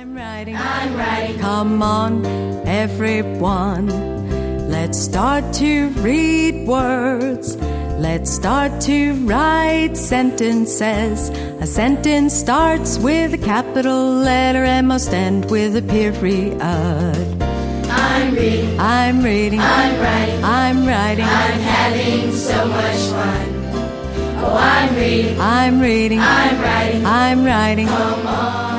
I'm writing. Come on, everyone. Let's start to read words. Let's start to write sentences. A sentence starts with a capital letter and must end with a period. I'm reading. I'm reading. I'm writing. I'm writing. I'm having so much fun. Oh, I'm reading. I'm reading. I'm writing. I'm writing. Come on.